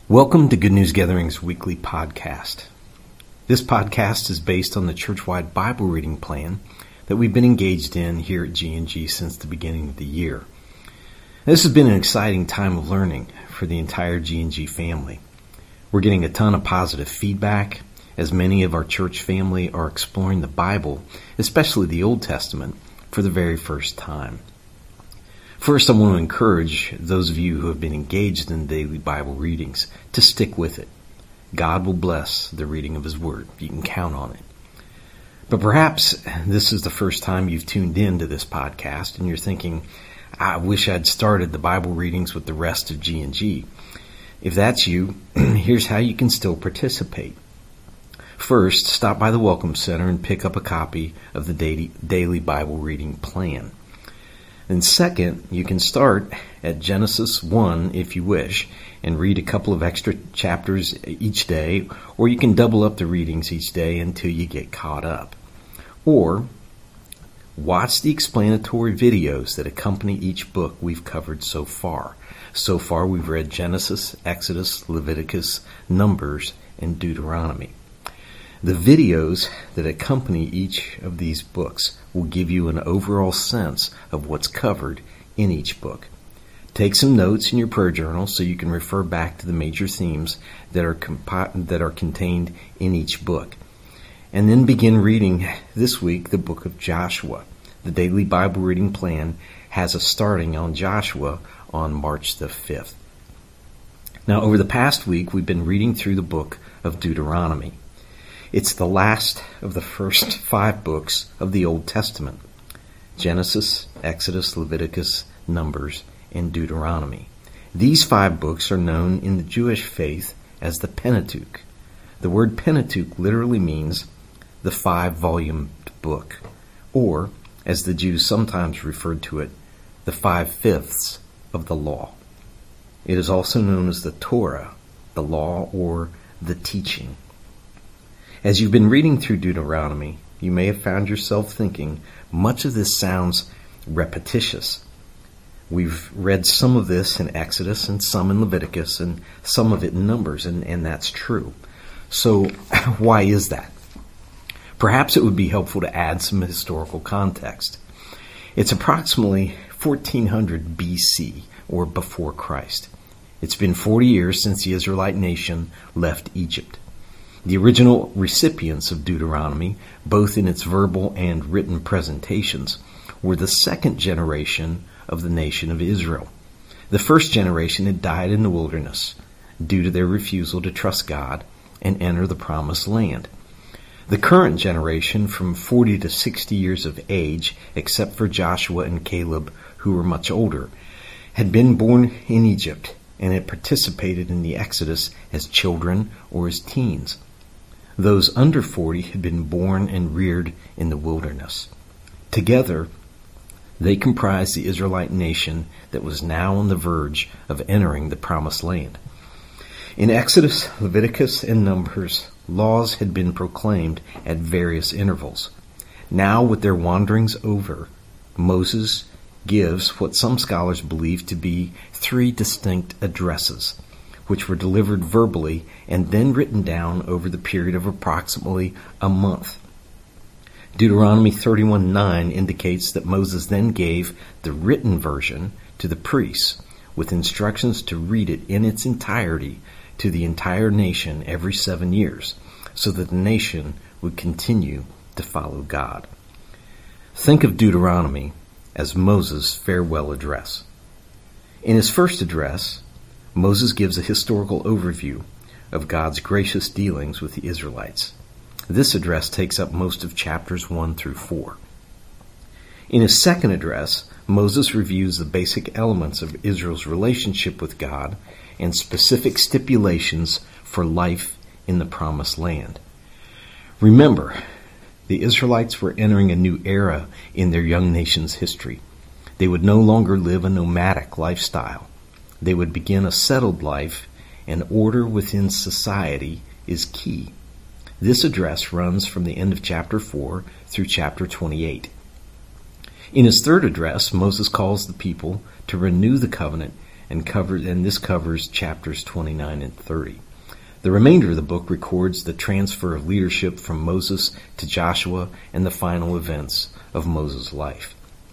Welcome to Good News Gathering's weekly podcast. This podcast is based on the church-wide Bible reading plan that we've been engaged in here at G&G since the beginning of the year. This has been an exciting time of learning for the entire G&G family. We're getting a ton of positive feedback as many of our church family are exploring the Bible, especially the Old Testament, for the very first time. First, I want to encourage those of you who have been engaged in daily Bible readings to stick with it. God will bless the reading of His Word. You can count on it. But perhaps this is the first time you've tuned in to this podcast and you're thinking, I wish I'd started the Bible readings with the rest of G&G. If that's you, here's how you can still participate. First, stop by the Welcome Center and pick up a copy of the daily Bible reading plan. And second, you can start at Genesis 1 if you wish and read a couple of extra chapters each day, or you can double up the readings each day until you get caught up. Or watch the explanatory videos that accompany each book we've covered so far. So far we've read Genesis, Exodus, Leviticus, Numbers, and Deuteronomy. The videos that accompany each of these books will give you an overall sense of what's covered in each book. Take some notes in your prayer journal so you can refer back to the major themes that are contained in each book. And then begin reading this week the book of Joshua. The daily Bible reading plan has us starting on Joshua on March the 5th. Now, over the past week, we've been reading through the book of Deuteronomy. It's the last of the first 5 books of the Old Testament: Genesis, Exodus, Leviticus, Numbers, and Deuteronomy. These 5 books are known in the Jewish faith as the Pentateuch. The word Pentateuch literally means the 5-volume book, or, as the Jews sometimes referred to it, the 5/5 of the law. It is also known as the Torah, the law, or the teaching. As you've been reading through Deuteronomy, you may have found yourself thinking, much of this sounds repetitious. We've read some of this in Exodus and some in Leviticus and some of it in Numbers, and that's true. So why is that? Perhaps it would be helpful to add some historical context. It's approximately 1400 BC, or before Christ. It's been 40 years since the Israelite nation left Egypt. The original recipients of Deuteronomy, both in its verbal and written presentations, were the second generation of the nation of Israel. The first generation had died in the wilderness due to their refusal to trust God and enter the promised land. The current generation, from 40 to 60 years of age, except for Joshua and Caleb, who were much older, had been born in Egypt and had participated in the Exodus as children or as teens. Those under 40 had been born and reared in the wilderness. Together, they comprised the Israelite nation that was now on the verge of entering the promised land. In Exodus, Leviticus, and Numbers, laws had been proclaimed at various intervals. Now, with their wanderings over, Moses gives what some scholars believe to be 3 distinct addresses, which were delivered verbally and then written down over the period of approximately a month. Deuteronomy 31:9 indicates that Moses then gave the written version to the priests, with instructions to read it in its entirety to the entire nation every 7 years, so that the nation would continue to follow God. Think of Deuteronomy as Moses' farewell address. In his first address, Moses gives a historical overview of God's gracious dealings with the Israelites. This address takes up most of chapters 1 through 4. In his second address, Moses reviews the basic elements of Israel's relationship with God and specific stipulations for life in the promised land. Remember, the Israelites were entering a new era in their young nation's history. They would no longer live a nomadic lifestyle. They would begin a settled life, and order within society is key. This address runs from the end of chapter 4 through chapter 28. In his third address, Moses calls the people to renew the covenant and this covers chapters 29 and 30. The remainder of the book records the transfer of leadership from Moses to Joshua and the final events of Moses' life.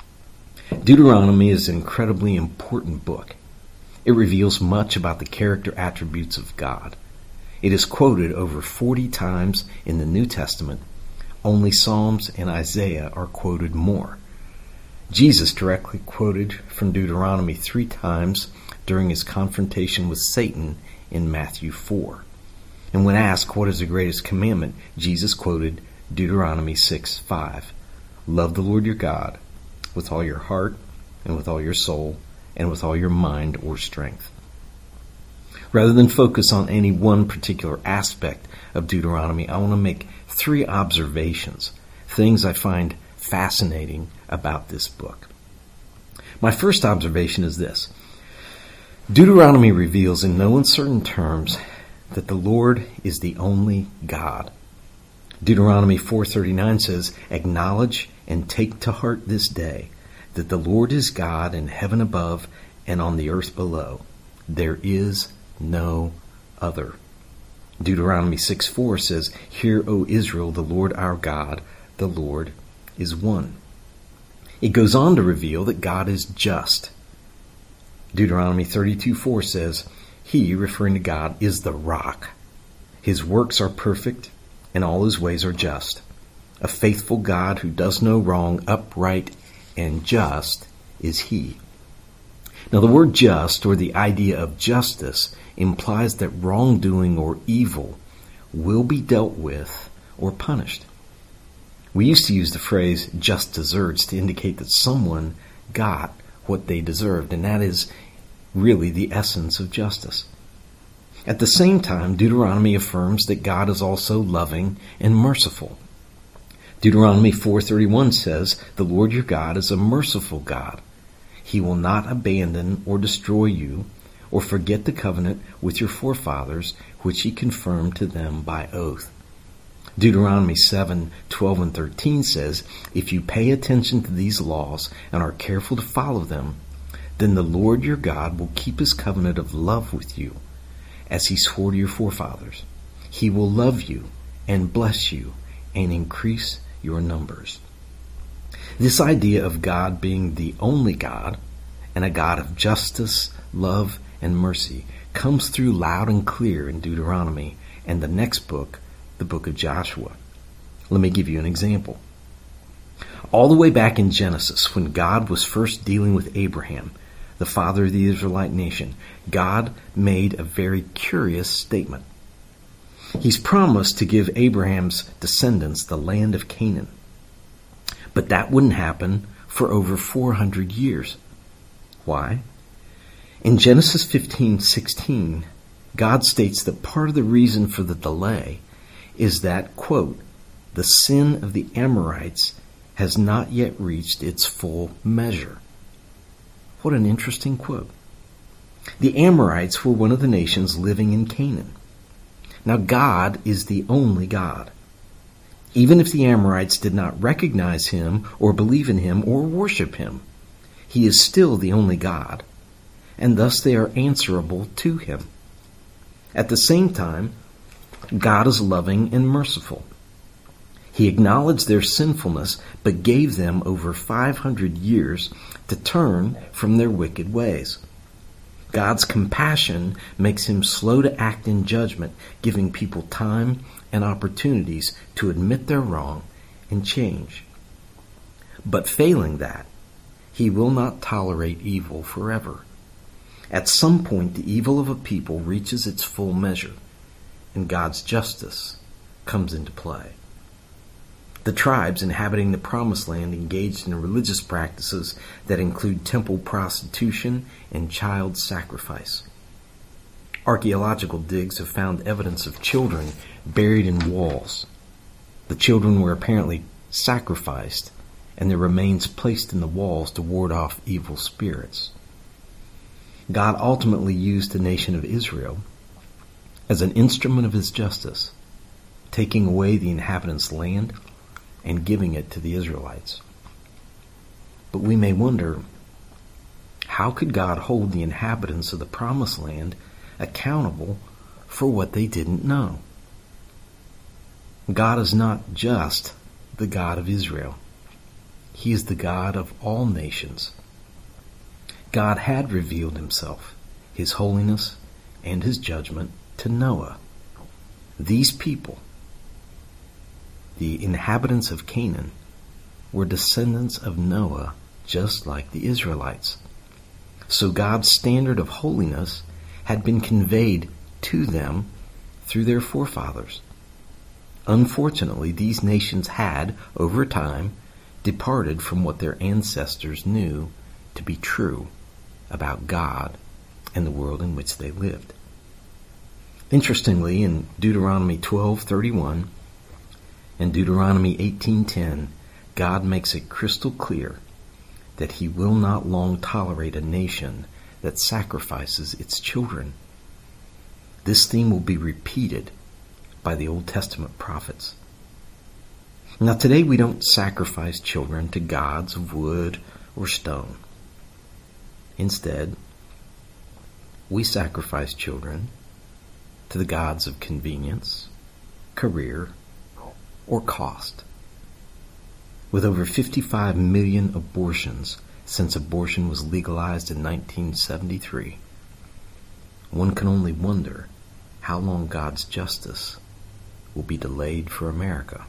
Deuteronomy is an incredibly important book. It reveals much about the character attributes of God. It is quoted over 40 times in the New Testament. Only Psalms and Isaiah are quoted more. Jesus directly quoted from Deuteronomy 3 times during his confrontation with Satan in Matthew 4. And when asked what is the greatest commandment, Jesus quoted Deuteronomy 6:5. Love the Lord your God with all your heart and with all your soul and with all your mind or strength. Rather than focus on any one particular aspect of Deuteronomy, I want to make 3 observations, things I find fascinating about this book. My first observation is this. Deuteronomy reveals in no uncertain terms that the Lord is the only God. Deuteronomy 4:39 says, "Acknowledge and take to heart this day that the Lord is God in heaven above and on the earth below. There is no other." Deuteronomy 6:4 says, "Hear, O Israel, the Lord our God, the Lord is one." It goes on to reveal that God is just. Deuteronomy 32:4 says, "He," referring to God, "is the rock. His works are perfect, and all his ways are just. A faithful God who does no wrong, upright and just is he." Now the word just, or the idea of justice, implies that wrongdoing or evil will be dealt with or punished. We used to use the phrase just deserts to indicate that someone got what they deserved, and that is really the essence of justice. At the same time, Deuteronomy affirms that God is also loving and merciful. Deuteronomy 4:31 says, "The Lord your God is a merciful God. He will not abandon or destroy you or forget the covenant with your forefathers, which he confirmed to them by oath." Deuteronomy 7:12 and 13 says, "If you pay attention to these laws and are careful to follow them, then the Lord your God will keep his covenant of love with you, as he swore to your forefathers. He will love you and bless you and increase your numbers." This idea of God being the only God and a God of justice, love, and mercy comes through loud and clear in Deuteronomy and the next book, the book of Joshua. Let me give you an example. All the way back in Genesis, when God was first dealing with Abraham, the father of the Israelite nation, God made a very curious statement. He's promised to give Abraham's descendants the land of Canaan. But that wouldn't happen for over 400 years. Why? In Genesis 15:16, God states that part of the reason for the delay is that, quote, "the sin of the Amorites has not yet reached its full measure." What an interesting quote. The Amorites were one of the nations living in Canaan. Now God is the only God. Even if the Amorites did not recognize him or believe in him or worship him, he is still the only God, and thus they are answerable to him. At the same time, God is loving and merciful. He acknowledged their sinfulness, but gave them over 500 years to turn from their wicked ways. God's compassion makes him slow to act in judgment, giving people time and opportunities to admit their wrong and change. But failing that, he will not tolerate evil forever. At some point, the evil of a people reaches its full measure, and God's justice comes into play. The tribes inhabiting the Promised Land engaged in religious practices that include temple prostitution and child sacrifice. Archaeological digs have found evidence of children buried in walls. The children were apparently sacrificed, and their remains placed in the walls to ward off evil spirits. God ultimately used the nation of Israel as an instrument of his justice, taking away the inhabitants' land and giving it to the Israelites. But we may wonder, How could God hold the inhabitants of the Promised Land accountable for what they didn't know? God is not just the God of Israel. He is the God of all nations. God had revealed himself, his holiness, and his judgment to Noah. These people, the inhabitants of Canaan, were descendants of Noah just like the Israelites. So God's standard of holiness had been conveyed to them through their forefathers. Unfortunately, these nations had, over time, departed from what their ancestors knew to be true about God and the world in which they lived. Interestingly, in Deuteronomy 12:31 and Deuteronomy 18:10, God makes it crystal clear that he will not long tolerate a nation that sacrifices its children. This theme will be repeated by the Old Testament prophets. Now today we don't sacrifice children to gods of wood or stone. Instead, we sacrifice children to the gods of convenience, career, or cost. With over 55 million abortions since abortion was legalized in 1973, one can only wonder how long God's justice will be delayed for America.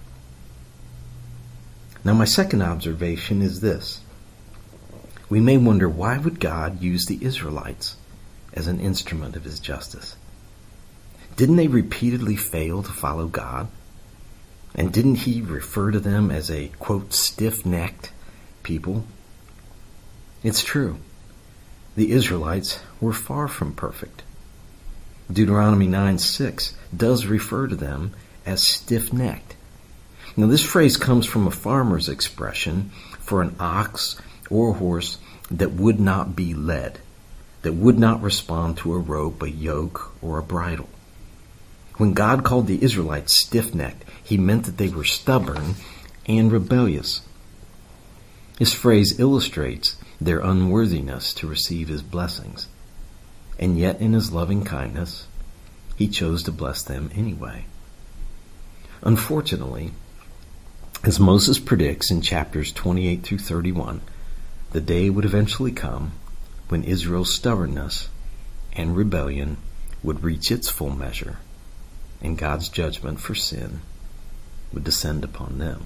Now, my second observation is this. We may wonder, why would God use the Israelites as an instrument of his justice? Didn't they repeatedly fail to follow God? And didn't he refer to them as a, quote, stiff-necked people? It's true. The Israelites were far from perfect. Deuteronomy 9:6 does refer to them as stiff-necked. Now, this phrase comes from a farmer's expression for an ox or a horse that would not be led, that would not respond to a rope, a yoke, or a bridle. When God called the Israelites stiff-necked, he meant that they were stubborn and rebellious. This phrase illustrates their unworthiness to receive his blessings, and yet in his loving kindness, he chose to bless them anyway. Unfortunately, as Moses predicts in chapters 28 through 31, the day would eventually come when Israel's stubbornness and rebellion would reach its full measure, and God's judgment for sin would descend upon them.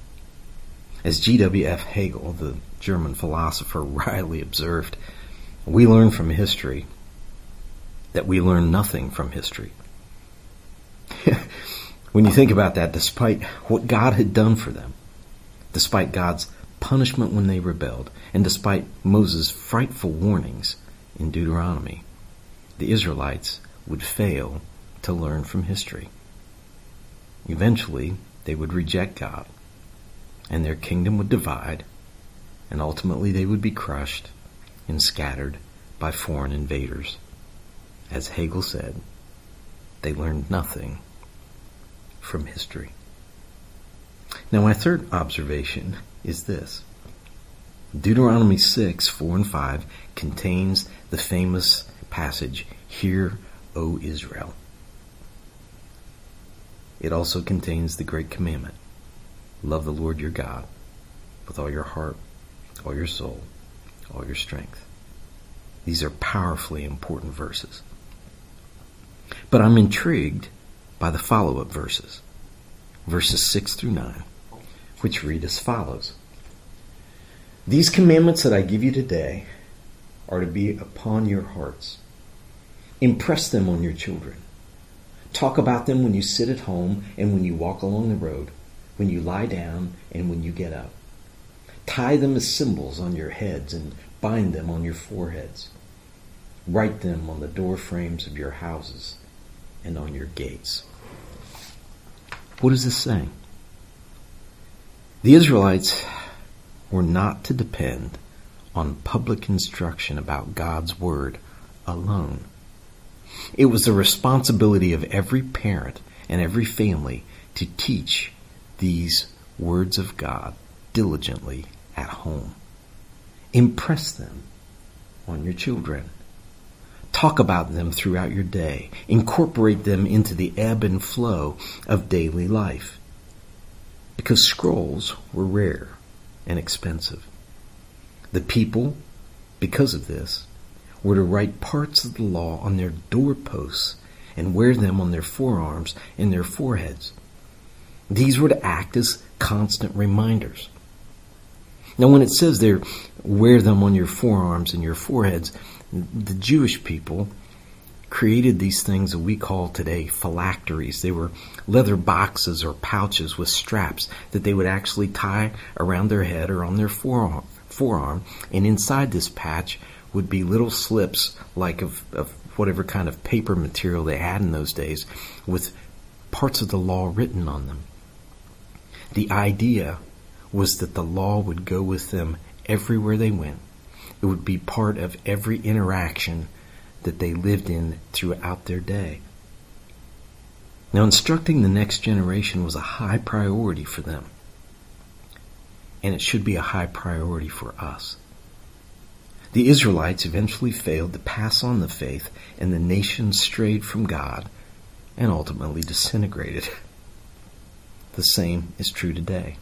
As G.W.F. Hegel, the German philosopher, rightly observed, we learn from history that we learn nothing from history. When you think about that, despite what God had done for them, despite God's punishment when they rebelled, and despite Moses' frightful warnings in Deuteronomy, the Israelites would fail to learn from history. Eventually, they would reject God, and their kingdom would divide, and ultimately they would be crushed and scattered by foreign invaders. As Hegel said, they learned nothing from history. Now, my third observation is this. Deuteronomy 6:4 and 5 contains the famous passage, "Hear, O Israel." It also contains the great commandment, love the Lord your God with all your heart, all your soul, all your strength. These are powerfully important verses. But I'm intrigued by the follow-up verses, verses 6 through 9, which read as follows. These commandments that I give you today are to be upon your hearts. Impress them on your children. Talk about them when you sit at home and when you walk along the road, when you lie down and when you get up. Tie them as symbols on your heads and bind them on your foreheads. Write them on the door frames of your houses and on your gates. What is this saying? The Israelites were not to depend on public instruction about God's word alone. It was the responsibility of every parent and every family to teach these words of God diligently at home. Impress them on your children. Talk about them throughout your day. Incorporate them into the ebb and flow of daily life. Because scrolls were rare and expensive. The people, because of this, were to write parts of the law on their doorposts and wear them on their forearms and their foreheads. These were to act as constant reminders. Now, when it says there, wear them on your forearms and your foreheads, the Jewish people created these things that we call today phylacteries. They were leather boxes or pouches with straps that they would actually tie around their head or on their forearm. And inside this patch would be little slips like of whatever kind of paper material they had in those days with parts of the law written on them. The idea was that the law would go with them everywhere they went. It would be part of every interaction that they lived in throughout their day. Now, instructing the next generation was a high priority for them. And it should be a high priority for us. The Israelites eventually failed to pass on the faith, and the nation strayed from God and ultimately disintegrated. The same is true today.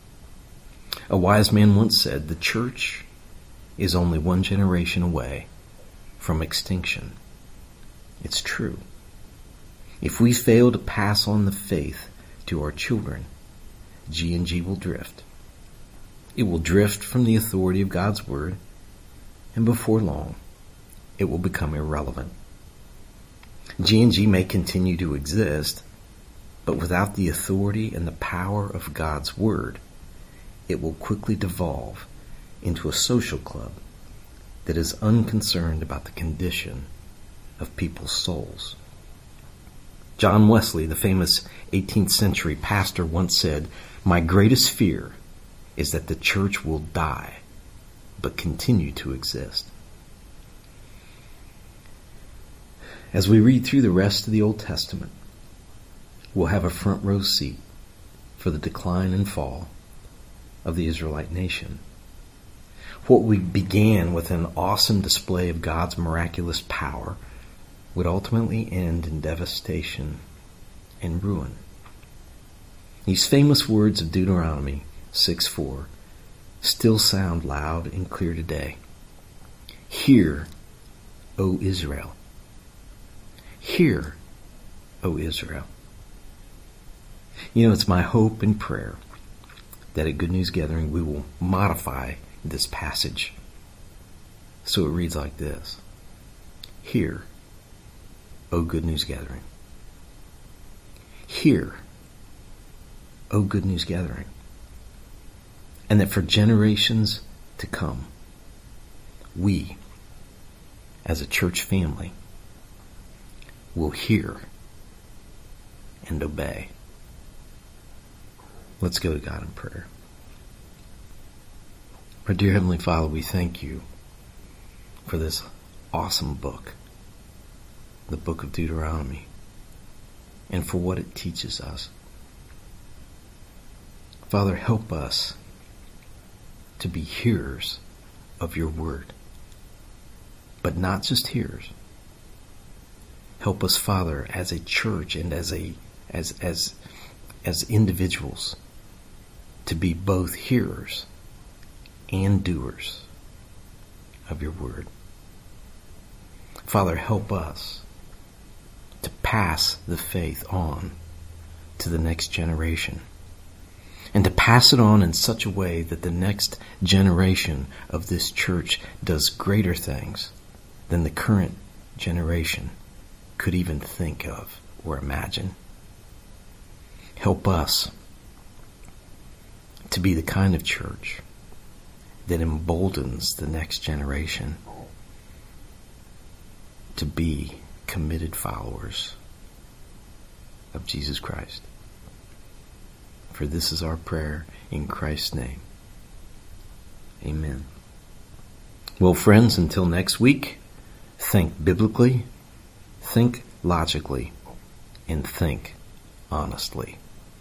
A wise man once said, the church is only one generation away from extinction. It's true. If we fail to pass on the faith to our children, G&G will drift. It will drift from the authority of God's Word, and before long, it will become irrelevant. G&G may continue to exist, but without the authority and the power of God's Word, it will quickly devolve into a social club that is unconcerned about the condition of people's souls. John Wesley, the famous 18th century pastor, once said, "My greatest fear is that the church will die, but continue to exist." As we read through the rest of the Old Testament, we'll have a front row seat for the decline and fall of the Israelite nation. What we began with an awesome display of God's miraculous power would ultimately end in devastation and ruin. These famous words of Deuteronomy 6:4 still sound loud and clear today. Hear, O Israel. Hear, O Israel. You know, it's my hope and prayer that at Good News Gathering we will modify this passage so it reads like this. Hear, O Good News Gathering. Hear, O Good News Gathering. And that for generations to come, we, as a church family, will hear and obey. Let's go to God in prayer. Our dear Heavenly Father, we thank you for this awesome book, the book of Deuteronomy, and for what it teaches us. Father, help us to be hearers of your word, but not just hearers. Help us, Father, as a church and as individuals, to be both hearers and doers of your word. Father, help us to pass the faith on to the next generation, and to pass it on in such a way that the next generation of this church does greater things than the current generation could even think of or imagine. Help us to be the kind of church that emboldens the next generation to be committed followers of Jesus Christ. For this is our prayer in Christ's name. Amen. Well, friends, until next week, think biblically, think logically, and think honestly.